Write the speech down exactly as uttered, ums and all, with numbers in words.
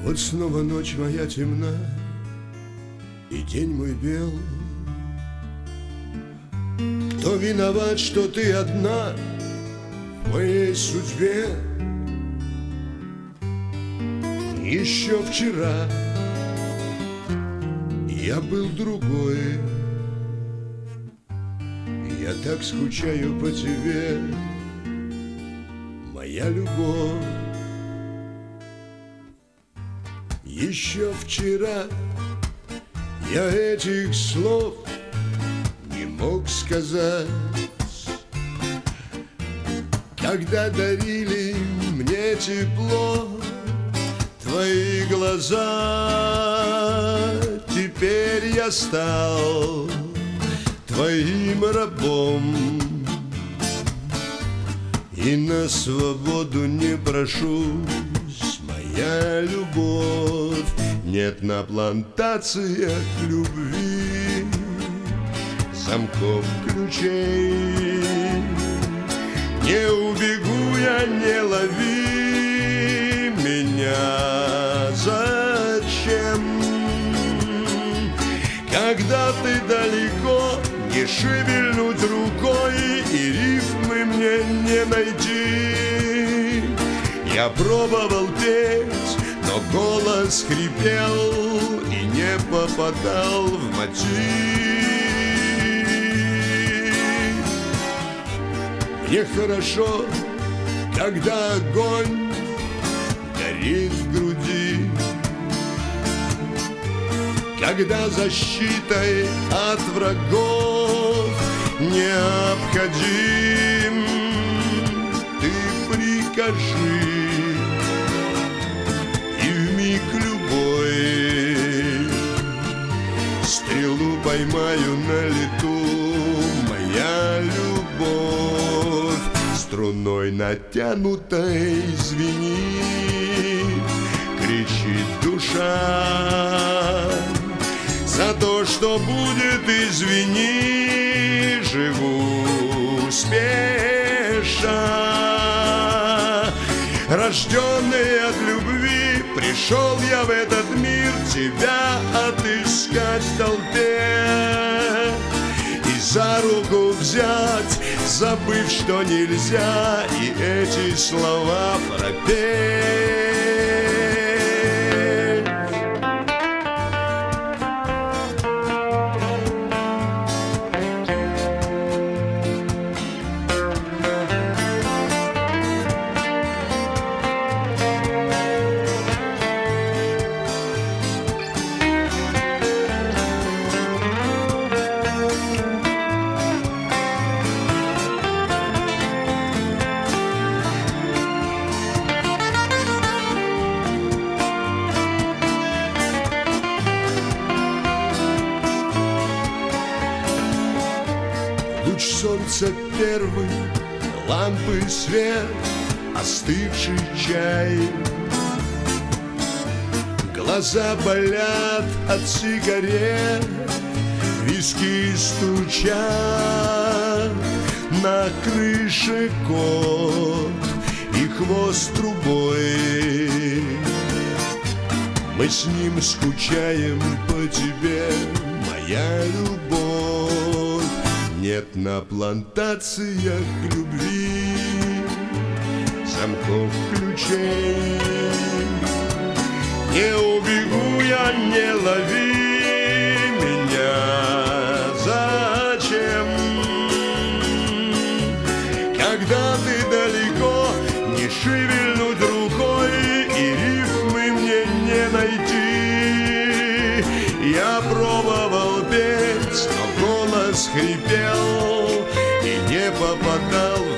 Вот снова ночь моя темна, и день мой бел. Кто виноват, что ты одна в моей судьбе? Еще вчера я был другой. Я так скучаю по тебе, моя любовь. Еще вчера я этих слов не мог сказать, когда дарили мне тепло твои глаза. Теперь я стал твоим рабом и на свободу не прошусь, моя любовь. Нет на плантациях любви замков, ключей. Не убегу я, не лови меня. Зачем? Когда ты далеко, не шевельнуть рукой, и рифмы мне не найти. Я пробовал петь, но голос хрипел и не попадал в мотив. Мне хорошо, когда огонь горит в груди, когда защитой от врагов необходим. Ты прикажи, и вмиг любой стрелу поймаю на лету, моя любовь. Струной натянутой звенит, кричит душа. За то, что будет, извини, живу спеша. Рожденный от любви, пришел я в этот мир тебя отыскать в толпе и за руку взять, забыв, что нельзя и эти слова пропеть. Луч солнца первый, лампы свет, остывший чай. Глаза болят от сигарет, виски стучат. На крыше кот и хвост трубой. Мы с ним скучаем по тебе, моя любовь. Нет на плантациях любви замков, ключей. Не убегу я, не лови меня. Зачем? Когда ты далеко, не шевельнуть рукой, и рифмы мне не найти. Я пробовал петь, но голос хрипел и не попадал